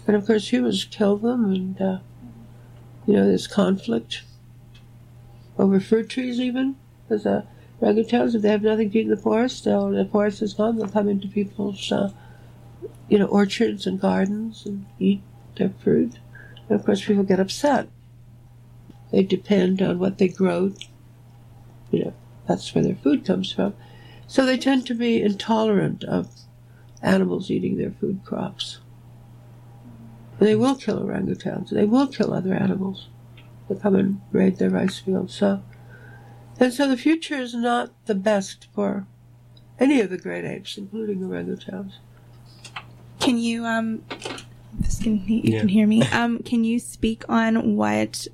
And of course humans kill them, and there's conflict over fruit trees even. Because orangutans, if they have nothing to eat in the forest, the forest is gone, they'll come into people's orchards and gardens and eat their fruit. And of course people get upset. They depend on what they grow. That's where their food comes from. So they tend to be intolerant of animals eating their food crops. And they will kill orangutans. They will kill other animals. They come and raid their rice fields. So the future is not the best for any of the great apes, including orangutans. Can you, you can hear me? Can you speak on what,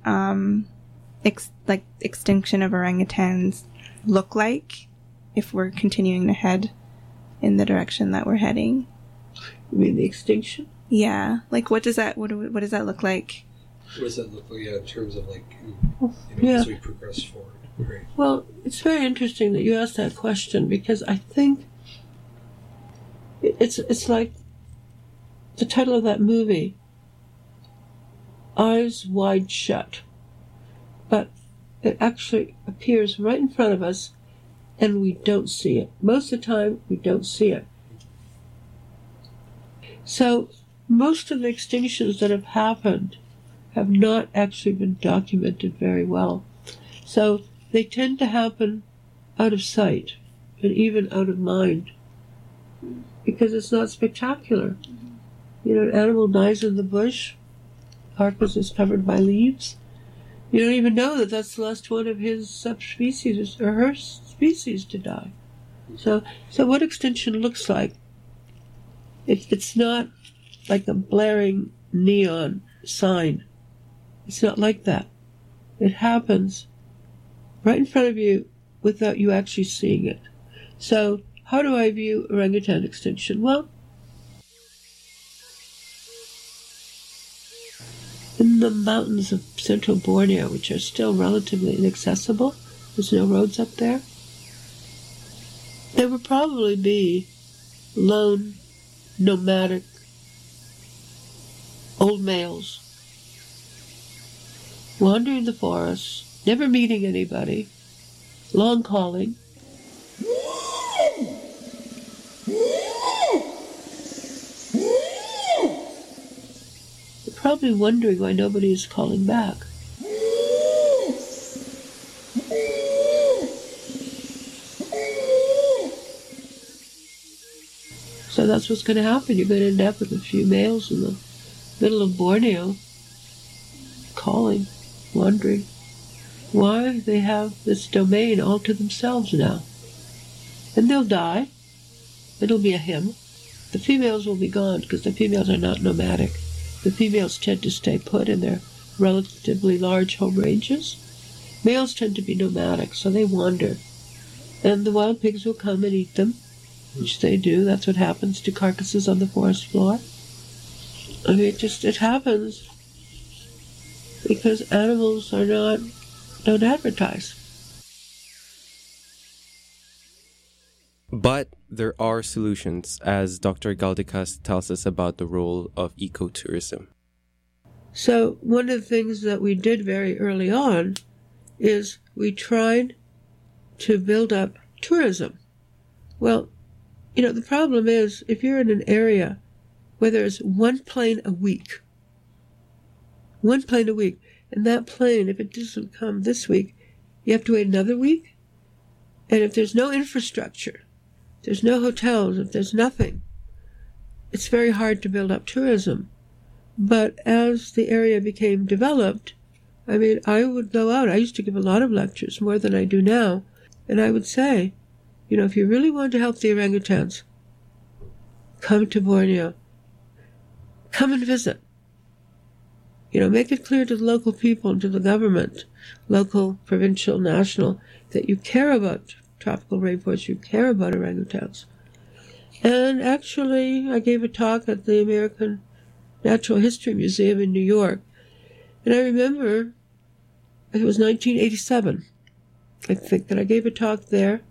extinction of orangutans look like if we're continuing to head in the direction that we're heading? You mean the extinction? Yeah. What does that look like? What does that look like in terms of as we progress forward? Right. Well, it's very interesting that you asked that question, because I think it's like the title of that movie, Eyes Wide Shut. But it actually appears right in front of us and we don't see it. Most of the time, we don't see it. So most of the extinctions that have happened have not actually been documented very well. So they tend to happen out of sight and even out of mind because it's not spectacular. An animal dies in the bush, carcass is covered by leaves. You don't even know that that's the last one of his subspecies or her species to die. So what extinction looks like, it's not like a blaring neon sign. It's not like that. It happens right in front of you without you actually seeing it. So how do I view orangutan extinction? Well, in the mountains of central Borneo, which are still relatively inaccessible, there's no roads up there, there would probably be lone, nomadic, old males wandering the forest, never meeting anybody, long calling. They're probably wondering why nobody is calling back. So that's what's going to happen. You're going to end up with a few males in the middle of Borneo calling, wondering why they have this domain all to themselves now. And they'll die. It'll be a hymn. The females will be gone because the females are not nomadic. The females tend to stay put in their relatively large home ranges. Males tend to be nomadic, so they wander. And the wild pigs will come and eat them, which they do. That's what happens to carcasses on the forest floor. I mean, it happens because animals don't advertise. But there are solutions, as Dr. Galdikas tells us about the role of ecotourism. So one of the things that we did very early on is we tried to build up tourism. Well, the problem is if you're in an area where there's one plane a week, and that plane, if it doesn't come this week, you have to wait another week. And if there's no infrastructure, there's no hotels, if there's nothing, it's very hard to build up tourism. But as the area became developed, I mean, I would go out. I used to give a lot of lectures, more than I do now. And I would say, if you really want to help the orangutans, come to Borneo. Come and visit. Make it clear to the local people and to the government, local, provincial, national, that you care about tropical rainforests, you care about orangutans. And actually, I gave a talk at the American Natural History Museum in New York. And I remember, it was 1987, I think, that I gave a talk there.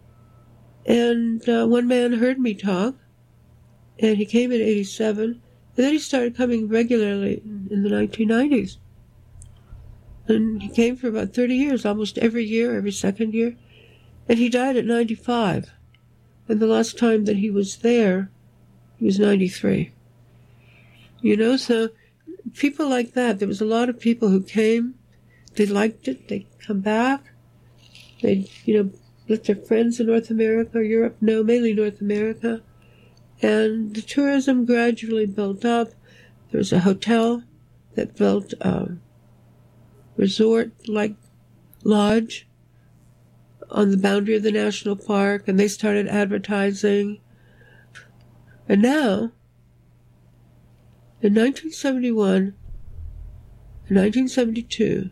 And one man heard me talk, and he came in 87, And then he started coming regularly in the 1990s. And he came for about 30 years, almost every year, every second year. And he died at 95. And the last time that he was there, he was 93. You know, so people like that, there was a lot of people who came, they liked it, they'd come back, they'd, let their friends in North America or Europe know, mainly North America. And the tourism gradually built up. There was a hotel that built a resort-like lodge on the boundary of the national park, and they started advertising. And now, in 1971 and 1972,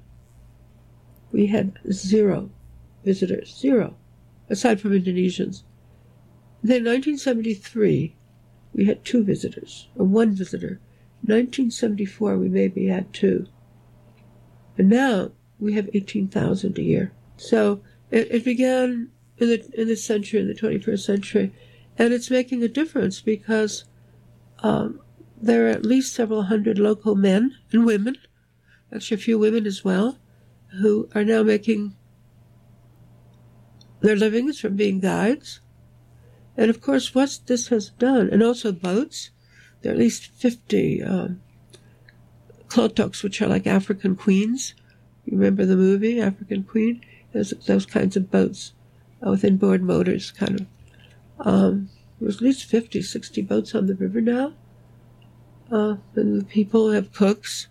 we had 0 visitors, 0, aside from Indonesians. Then in 1973, we had 2 visitors, or 1 visitor. In 1974, we maybe had 2. And now we have 18,000 a year. So it began in the century, in the 21st century, and it's making a difference because there are at least several hundred local men and women, actually a few women as well, who are now making their livings from being guides. And of course, what this has done, and also boats, there are at least 50 klotoks, which are like African queens. You remember the movie, African Queen? There's those kinds of boats with inboard motors, kind of. There's at least 50, 60 boats on the river now. And the people have cooks,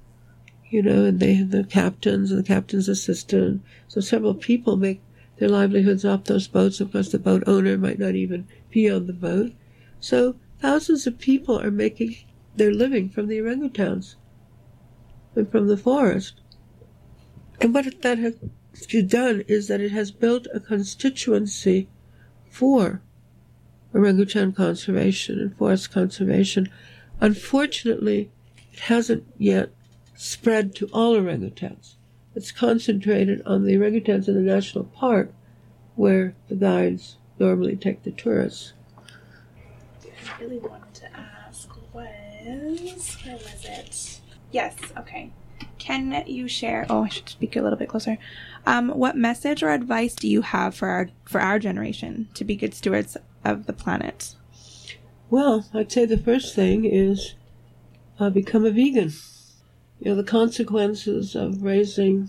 and they have the captains and the captain's assistant. So several people make their livelihoods off those boats. Of course, the boat owner might not even be on the boat. So thousands of people are making their living from the orangutans and from the forest. And what that has done is that it has built a constituency for orangutan conservation and forest conservation. Unfortunately, it hasn't yet spread to all orangutans. It's concentrated on the orangutans in the national park, where the guides normally take the tourists. I really wanted to ask where was it? Yes, okay. Can you share, I should speak a little bit closer. What message or advice do you have for our generation to be good stewards of the planet? Well, I'd say the first thing is become a vegan. The consequences of raising,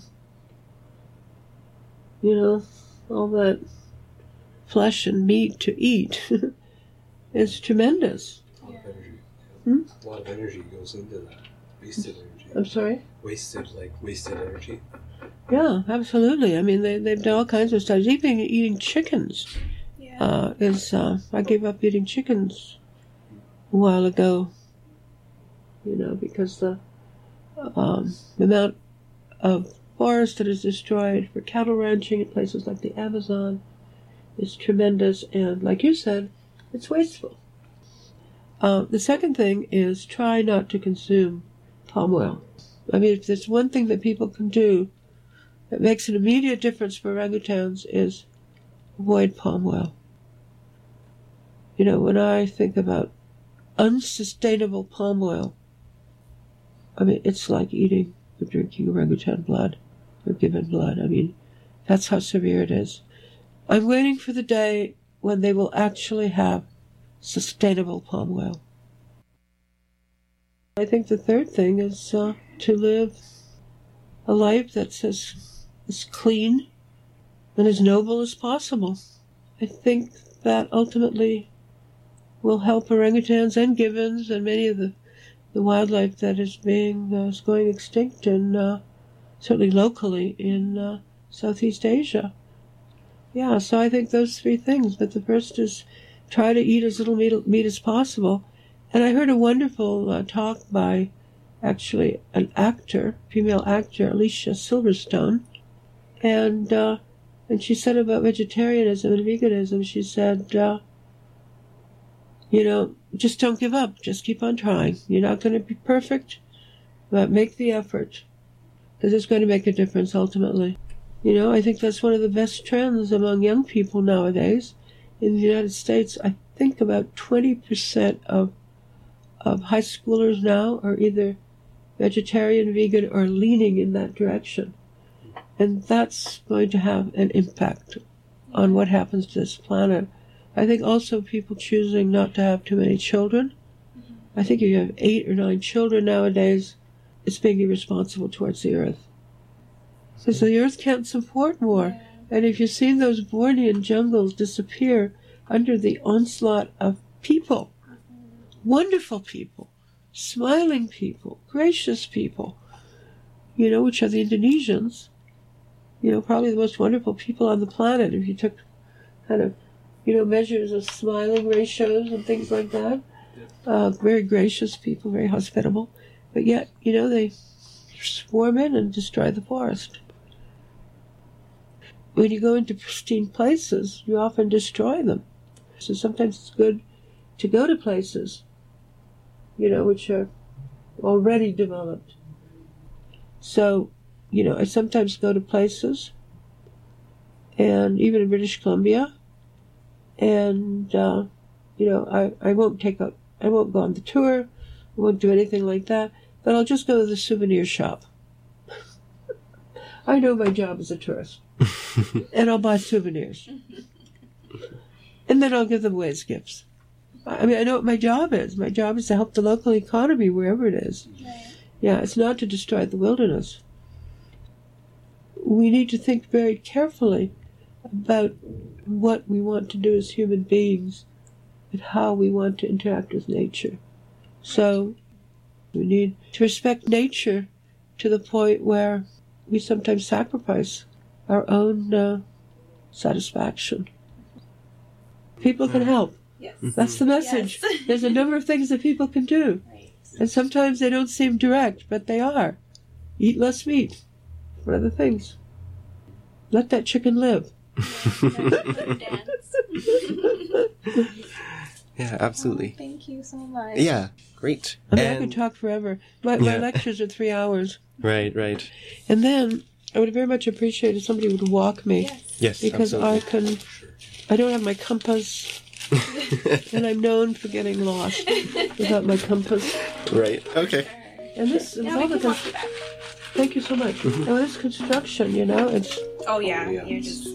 all that flesh and meat to eat is tremendous. A lot of energy. A lot of energy goes into that. Wasted energy. I'm sorry? Wasted energy. Yeah, absolutely. I mean, they've done all kinds of studies. Even eating chickens I gave up eating chickens a while ago, because the amount of forest that is destroyed for cattle ranching in places like the Amazon is tremendous, and like you said, it's wasteful. The second thing is try not to consume palm oil. I mean, if there's one thing that people can do that makes an immediate difference for orangutans is avoid palm oil. When I think about unsustainable palm oil, I mean, it's like eating or drinking orangutan blood or gibbon blood. I mean, that's how severe it is. I'm waiting for the day when they will actually have sustainable palm oil. I think the third thing is to live a life that's as clean and as noble as possible. I think that ultimately will help orangutans and gibbons and many of the wildlife that is going extinct, and certainly locally in Southeast Asia. Yeah, so I think those 3 things. But the first is try to eat as little meat as possible. And I heard a wonderful talk by actually an actor, female actor, Alicia Silverstone, and she said about vegetarianism and veganism, she said, just don't give up. Just keep on trying. You're not going to be perfect, but make the effort, because it's going to make a difference ultimately. I think that's one of the best trends among young people nowadays. In the United States, I think about 20% of of high schoolers now are either vegetarian, vegan, or leaning in that direction. And that's going to have an impact on what happens to this planet. I think also people choosing not to have too many children. I think if you have 8 or 9 children nowadays, it's being irresponsible towards the earth. Because the earth can't support more. And if you've seen those Bornean jungles disappear under the onslaught of people, wonderful people, smiling people, gracious people, which are the Indonesians, probably the most wonderful people on the planet if you took kind of, measures of smiling ratios and things like that. Very gracious people, very hospitable. But yet, they swarm in and destroy the forest. When you go into pristine places, you often destroy them. So sometimes it's good to go to places, which are already developed. So, I sometimes go to places, and even in British Columbia, and, I won't go on the tour, I won't do anything like that, but I'll just go to the souvenir shop. I know my job as a tourist, and I'll buy souvenirs. And then I'll give them away as gifts. I know what my job is. My job is to help the local economy wherever it is. Right. Yeah, it's not to destroy the wilderness. We need to think very carefully about what we want to do as human beings and how we want to interact with nature. So we need to respect nature to the point where we sometimes sacrifice our own satisfaction. People can help. Yes. That's the message. Yes. There's a number of things that people can do. Right. And sometimes they don't seem direct, but they are. Eat less meat. One of the things. Let that chicken live. Yeah, absolutely. Oh, thank you so much. Yeah, great. I could talk forever. My lectures are 3 hours. Right. And then I would very much appreciate if somebody would walk me. Yes, because absolutely. I don't have my compass, and I'm known for getting lost without my compass. Right. Okay. And this, thank you so much. Mm-hmm. And this construction, it's. Oh yeah, you're just.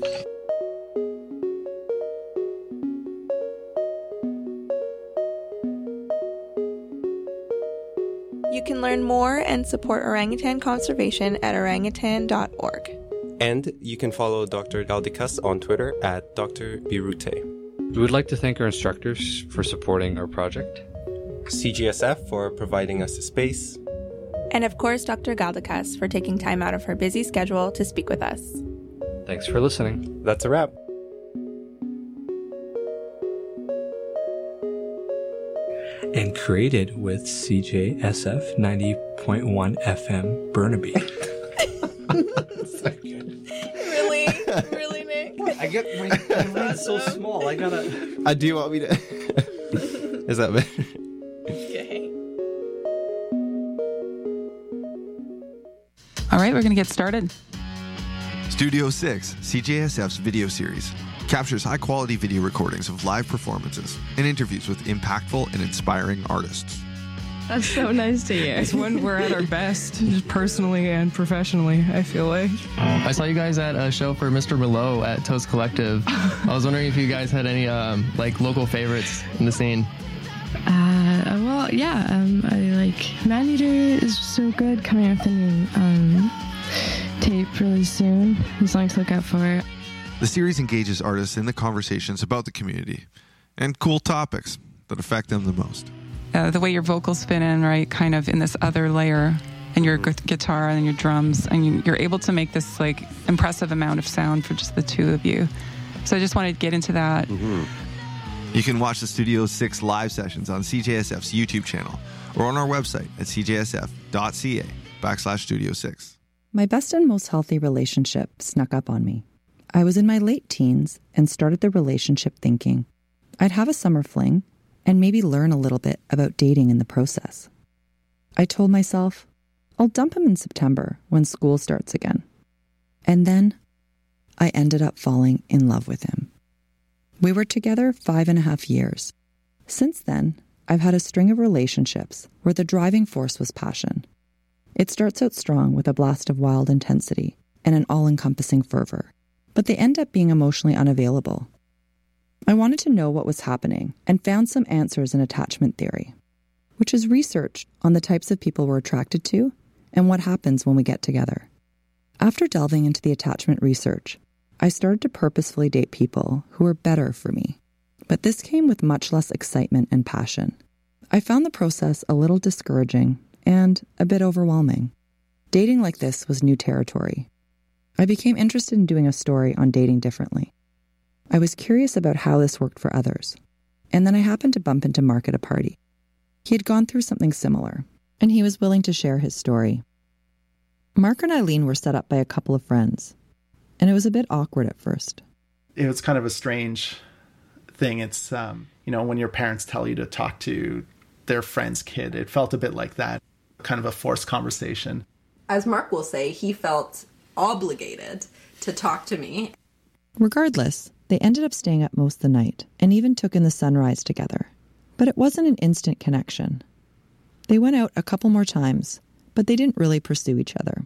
You can learn more and support orangutan conservation at orangutan.org. And you can follow Dr. Galdikas on Twitter at Dr. Birute. We would like to thank our instructors for supporting our project, CGSF for providing us a space, and of course Dr. Galdikas for taking time out of her busy schedule to speak with us. Thanks for listening. That's a wrap. And created with CJSF 90.1 FM Burnaby. Really, Nick? I get my brain's so small. I gotta. Do you want me to? Is that better? Okay. All right, we're gonna get started. Studio 6, CJSF's video series, captures high-quality video recordings of live performances and interviews with impactful and inspiring artists. That's so nice to hear. It's when we're at our best, just personally and professionally, I feel like. I saw you guys at a show for Mr. Below at Toast Collective. I was wondering if you guys had any local favorites in the scene. I like Maneater is so good, coming with a new tape really soon. There's something to look out for. The series engages artists in the conversations about the community and cool topics that affect them the most. The way your vocals fit in, right, kind of in this other layer, and your guitar and your drums, and you're able to make this impressive amount of sound for just the two of you. So I just wanted to get into that. Mm-hmm. You can watch the Studio 6 live sessions on CJSF's YouTube channel or on our website at cjsf.ca/Studio 6. My best and most healthy relationship snuck up on me. I was in my late teens and started the relationship thinking I'd have a summer fling and maybe learn a little bit about dating in the process. I told myself, I'll dump him in September when school starts again. And then I ended up falling in love with him. We were together 5.5 years. Since then, I've had a string of relationships where the driving force was passion. It starts out strong with a blast of wild intensity and an all-encompassing fervor, but they end up being emotionally unavailable. I wanted to know what was happening and found some answers in attachment theory, which is research on the types of people we're attracted to and what happens when we get together. After delving into the attachment research, I started to purposefully date people who were better for me. But this came with much less excitement and passion. I found the process a little discouraging and a bit overwhelming. Dating like this was new territory. I became interested in doing a story on dating differently. I was curious about how this worked for others. And then I happened to bump into Mark at a party. He had gone through something similar, and he was willing to share his story. Mark and Eileen were set up by a couple of friends, and it was a bit awkward at first. It was kind of a strange thing. It's, when your parents tell you to talk to their friend's kid, it felt a bit like that, kind of a forced conversation. As Mark will say, he felt obligated to talk to me. Regardless, they ended up staying up most of the night and even took in the sunrise together. But it wasn't an instant connection. They went out a couple more times, but they didn't really pursue each other.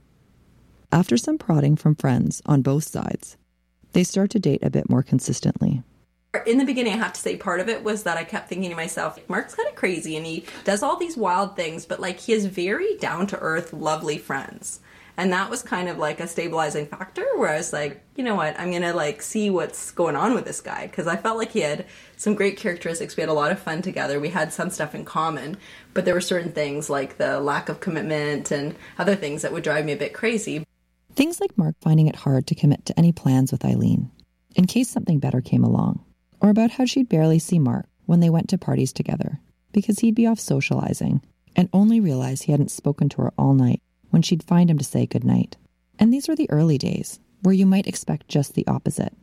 After some prodding from friends on both sides, they start to date a bit more consistently. In the beginning, I have to say part of it was that I kept thinking to myself, Mark's kind of crazy and he does all these wild things, but he has very down-to-earth, lovely friends. And that was kind of like a stabilizing factor where I was like, you know what, I'm going to see what's going on with this guy. Because I felt like he had some great characteristics. We had a lot of fun together. We had some stuff in common. But there were certain things like the lack of commitment and other things that would drive me a bit crazy. Things like Mark finding it hard to commit to any plans with Eileen, in case something better came along. Or about how she'd barely see Mark when they went to parties together, because he'd be off socializing and only realize he hadn't spoken to her all night when she'd find him to say goodnight. And these were the early days, where you might expect just the opposite.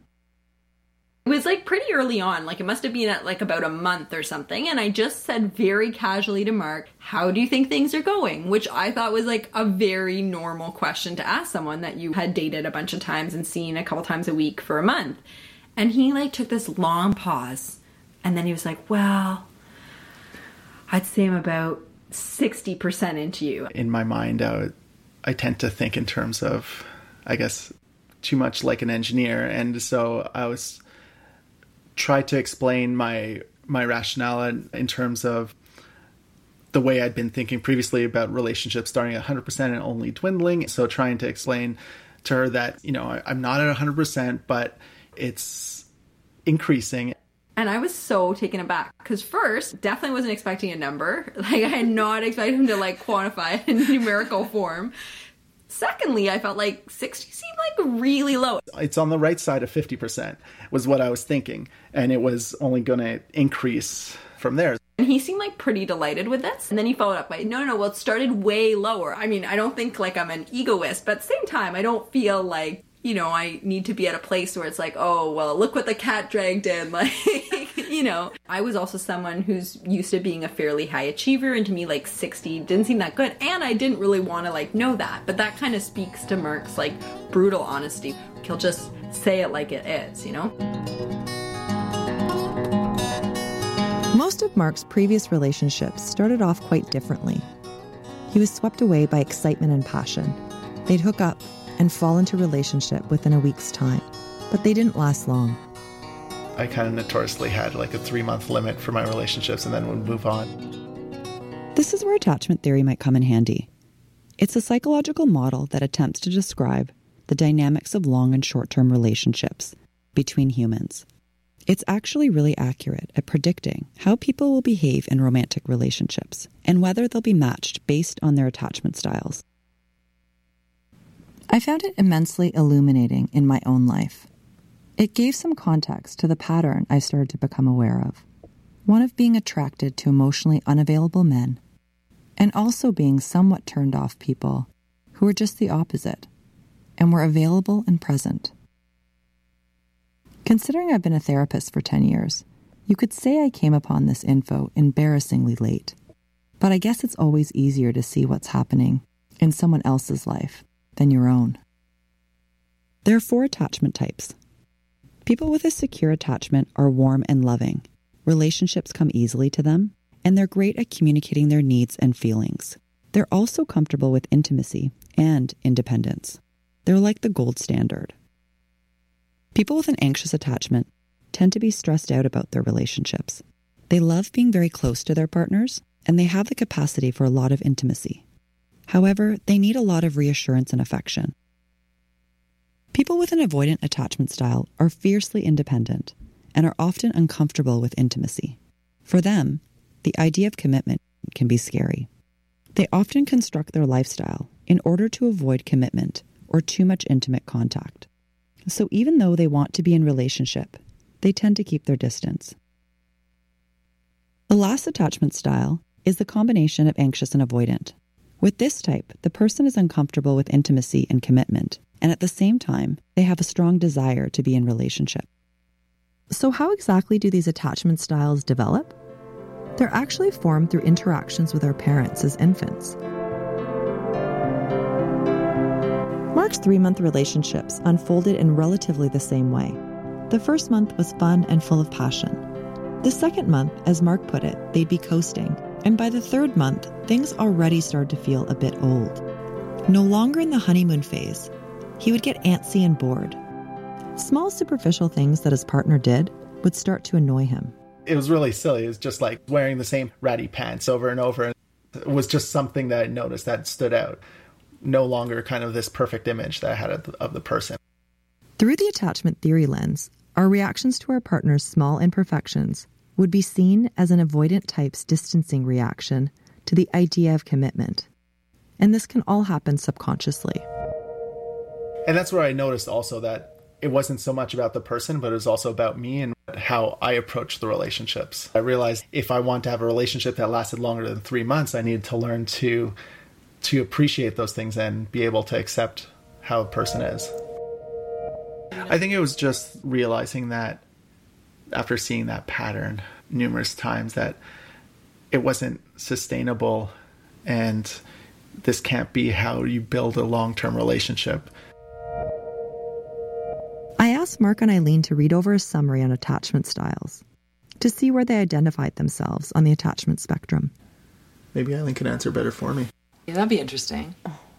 It was pretty early on, it must have been at about a month or something, and I just said very casually to Mark, how do you think things are going? Which I thought was a very normal question to ask someone that you had dated a bunch of times and seen a couple times a week for a month. And he took this long pause, and then he was like, well, I'd say I'm about 60% into you. In my mind, I tend to think in terms of, I guess, too much like an engineer. And so I was tried to explain my rationale in terms of the way I'd been thinking previously about relationships starting at 100% and only dwindling. So trying to explain to her that, I'm not at 100%, but it's increasing. And I was so taken aback because first, definitely wasn't expecting a number. I had not expected him to quantify it in numerical form. Secondly, I felt 60 seemed really low. It's on the right side of 50% was what I was thinking. And it was only going to increase from there. And he seemed pretty delighted with this. And then he followed up by, no, well, it started way lower. I mean, I don't think I'm an egoist, but at the same time, I don't feel I need to be at a place where it's oh, well, look what the cat dragged in. I was also someone who's used to being a fairly high achiever, and to me, 60 didn't seem that good. And I didn't really want to, know that. But that kind of speaks to Mark's, brutal honesty. He'll just say it like it is, Most of Mark's previous relationships started off quite differently. He was swept away by excitement and passion. They'd hook up and fall into relationship within a week's time, but they didn't last long. I kind of notoriously had a 3-month limit for my relationships and then would move on. This is where attachment theory might come in handy. It's a psychological model that attempts to describe the dynamics of long and short-term relationships between humans. It's actually really accurate at predicting how people will behave in romantic relationships and whether they'll be matched based on their attachment styles. I found it immensely illuminating in my own life. It gave some context to the pattern I started to become aware of, one of being attracted to emotionally unavailable men, and also being somewhat turned off people who were just the opposite and were available and present. Considering I've been a therapist for 10 years, you could say I came upon this info embarrassingly late, but I guess it's always easier to see what's happening in someone else's life than your own. There are 4 attachment types. People with a secure attachment are warm and loving. Relationships come easily to them, and they're great at communicating their needs and feelings. They're also comfortable with intimacy and independence. They're like the gold standard. People with an anxious attachment tend to be stressed out about their relationships. They love being very close to their partners, and they have the capacity for a lot of intimacy. However, they need a lot of reassurance and affection. People with an avoidant attachment style are fiercely independent and are often uncomfortable with intimacy. For them, the idea of commitment can be scary. They often construct their lifestyle in order to avoid commitment or too much intimate contact. So even though they want to be in relationship, they tend to keep their distance. The last attachment style is the combination of anxious and avoidant. With this type, the person is uncomfortable with intimacy and commitment, and at the same time, they have a strong desire to be in relationship. So how exactly do these attachment styles develop? They're actually formed through interactions with our parents as infants. Mark's 3-month relationships unfolded in relatively the same way. The first month was fun and full of passion. The second month, as Mark put it, they'd be coasting. And by the 3rd month, things already started to feel a bit old. No longer in the honeymoon phase, he would get antsy and bored. Small superficial things that his partner did would start to annoy him. It was really silly. It was just like wearing the same ratty pants over and over. It was just something that I noticed that stood out. No longer kind of this perfect image that I had of the person. Through the attachment theory lens, our reactions to our partner's small imperfections would be seen as an avoidant type's distancing reaction to the idea of commitment. And this can all happen subconsciously. And that's where I noticed also that it wasn't so much about the person, but it was also about me and how I approach the relationships. I realized if I want to have a relationship that lasted longer than 3 months, I needed to learn to appreciate those things and be able to accept how a person is. I think it was just realizing that after seeing that pattern numerous times that it wasn't sustainable and this can't be how you build a long-term relationship. I asked Mark and Eileen to read over a summary on attachment styles to see where they identified themselves on the attachment spectrum. Maybe Eileen can answer better for me. Yeah, that'd be interesting.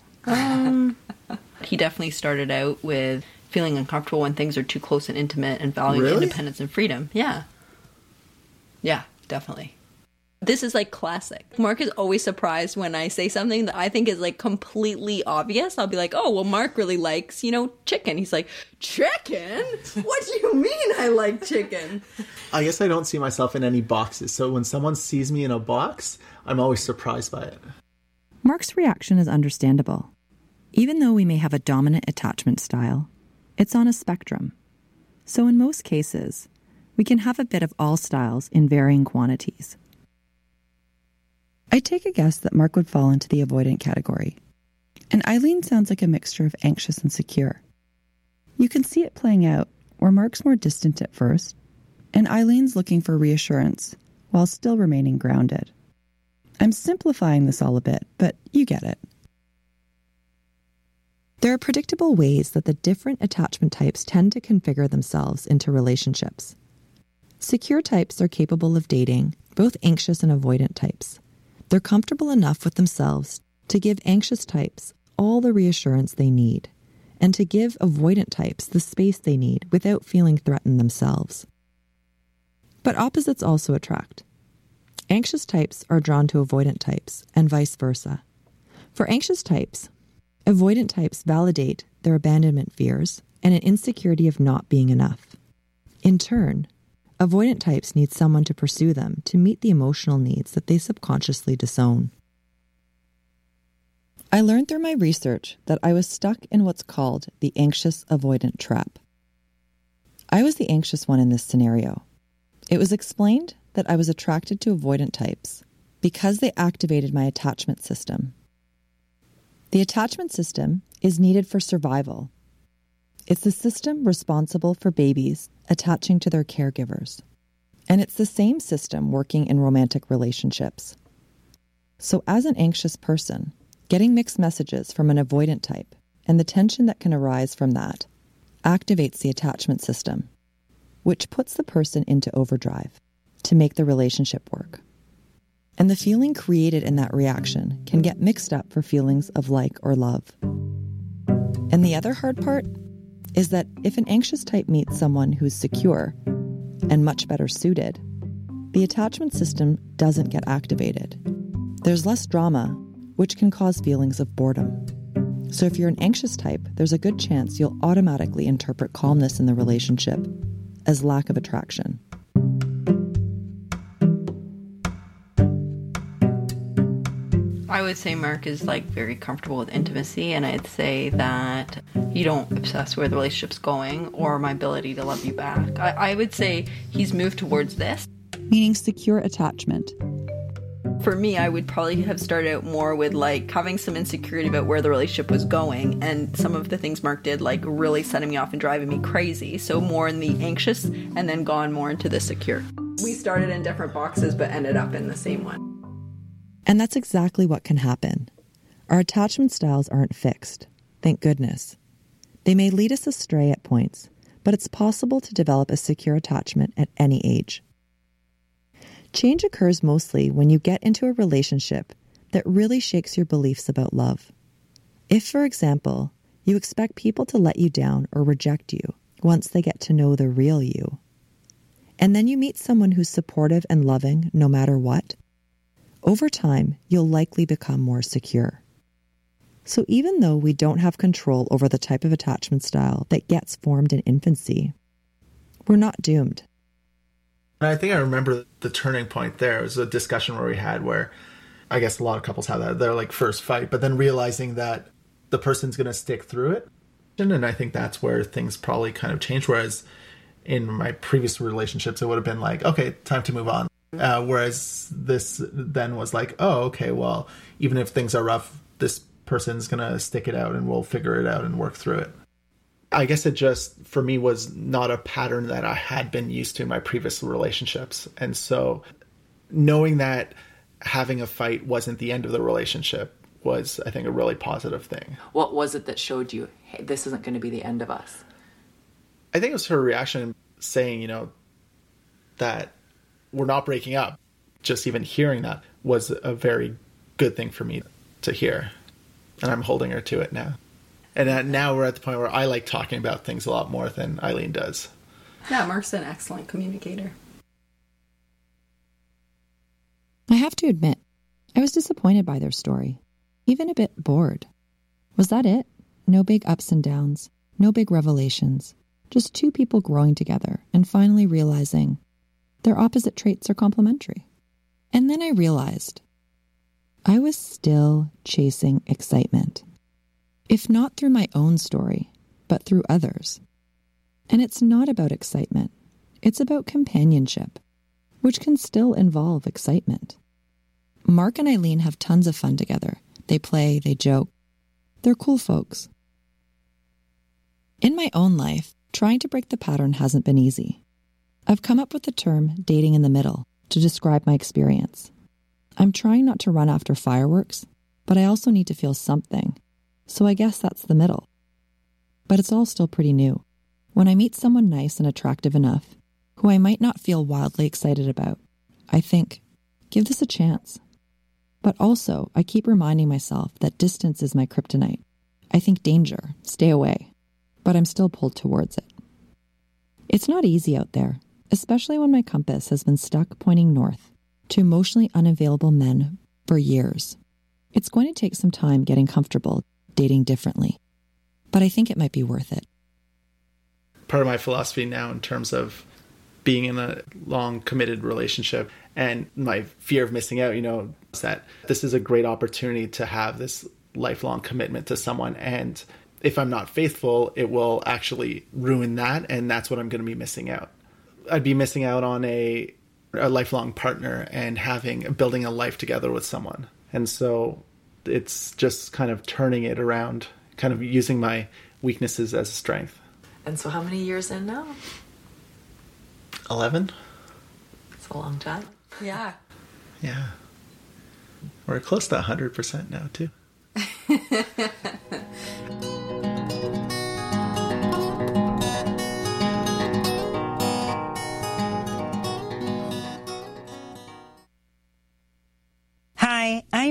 He definitely started out with feeling uncomfortable when things are too close and intimate and valuing Really? independence and freedom. Yeah. Yeah, definitely. This is like classic. Mark is always surprised when I say something that I think is like completely obvious. I'll be like, oh, well, Mark really likes, chicken. He's like, chicken? What do you mean I like chicken? I guess I don't see myself in any boxes. So when someone sees me in a box, I'm always surprised by it. Mark's reaction is understandable. Even though we may have a dominant attachment style, it's on a spectrum. So in most cases, we can have a bit of all styles in varying quantities. I take a guess that Mark would fall into the avoidant category. And Eileen sounds like a mixture of anxious and secure. You can see it playing out where Mark's more distant at first, and Eileen's looking for reassurance while still remaining grounded. I'm simplifying this all a bit, but you get it. There are predictable ways that the different attachment types tend to configure themselves into relationships. Secure types are capable of dating both anxious and avoidant types. They're comfortable enough with themselves to give anxious types all the reassurance they need, and to give avoidant types the space they need without feeling threatened themselves. But opposites also attract. Anxious types are drawn to avoidant types, and vice versa. For anxious types, avoidant types validate their abandonment fears and an insecurity of not being enough. In turn, avoidant types need someone to pursue them to meet the emotional needs that they subconsciously disown. I learned through my research that I was stuck in what's called the anxious avoidant trap. I was the anxious one in this scenario. It was explained that I was attracted to avoidant types because they activated my attachment system. The attachment system is needed for survival. It's the system responsible for babies attaching to their caregivers. And it's the same system working in romantic relationships. So as an anxious person, getting mixed messages from an avoidant type and the tension that can arise from that activates the attachment system, which puts the person into overdrive to make the relationship work. And the feeling created in that reaction can get mixed up for feelings of like or love. And the other hard part is that if an anxious type meets someone who's secure and much better suited, the attachment system doesn't get activated. There's less drama, which can cause feelings of boredom. So if you're an anxious type, there's a good chance you'll automatically interpret calmness in the relationship as lack of attraction. I would say Mark is like very comfortable with intimacy, and I'd say that you don't obsess where the relationship's going or my ability to love you back. I would say he's moved towards this. Meaning secure attachment. For me, I would probably have started out more with like having some insecurity about where the relationship was going, and some of the things Mark did like really setting me off and driving me crazy. So more in the anxious and then gone more into the secure. We started in different boxes but ended up in the same one. And that's exactly what can happen. Our attachment styles aren't fixed, thank goodness. They may lead us astray at points, but it's possible to develop a secure attachment at any age. Change occurs mostly when you get into a relationship that really shakes your beliefs about love. If, for example, you expect people to let you down or reject you once they get to know the real you, and then you meet someone who's supportive and loving no matter what, over time, you'll likely become more secure. So even though we don't have control over the type of attachment style that gets formed in infancy, we're not doomed. I think I remember the turning point there. It was a discussion where we had where I guess a lot of couples have that. They're like first fight, but then realizing that the person's going to stick through it. And I think that's where things probably kind of changed. Whereas in my previous relationships, it would have been like, okay, time to move on. Whereas this then was like, oh, okay, well, even if things are rough, this person's going to stick it out and we'll figure it out and work through it. I guess it just, for me, was not a pattern that I had been used to in my previous relationships. And so knowing that having a fight wasn't the end of the relationship was, I think, a really positive thing. What was it that showed you, hey, this isn't going to be the end of us? I think it was her reaction saying, that we're not breaking up. Just even hearing that was a very good thing for me to hear. And I'm holding her to it now. And now we're at the point where I like talking about things a lot more than Eileen does. Yeah, Mark's an excellent communicator. I have to admit, I was disappointed by their story, even a bit bored. Was that it? No big ups and downs, no big revelations, just two people growing together and finally realizing their opposite traits are complementary. And then I realized I was still chasing excitement. If not through my own story, but through others. And it's not about excitement. It's about companionship, which can still involve excitement. Mark and Eileen have tons of fun together. They play, they joke. They're cool folks. In my own life, trying to break the pattern hasn't been easy. I've come up with the term dating in the middle to describe my experience. I'm trying not to run after fireworks, but I also need to feel something. So I guess that's the middle. But it's all still pretty new. When I meet someone nice and attractive enough, who I might not feel wildly excited about, I think, give this a chance. But also, I keep reminding myself that distance is my kryptonite. I think danger, stay away. But I'm still pulled towards it. It's not easy out there, especially when my compass has been stuck pointing north to emotionally unavailable men for years. It's going to take some time getting comfortable dating differently, but I think it might be worth it. Part of my philosophy now in terms of being in a long committed relationship and my fear of missing out, is that this is a great opportunity to have this lifelong commitment to someone. And if I'm not faithful, it will actually ruin that. And that's what I'm going to be missing out. I'd be missing out on a lifelong partner and building a life together with someone. And so it's just kind of turning it around, kind of using my weaknesses as a strength. And so how many years in now? 11. It's a long time. Yeah. Yeah. We're close to 100% now, too.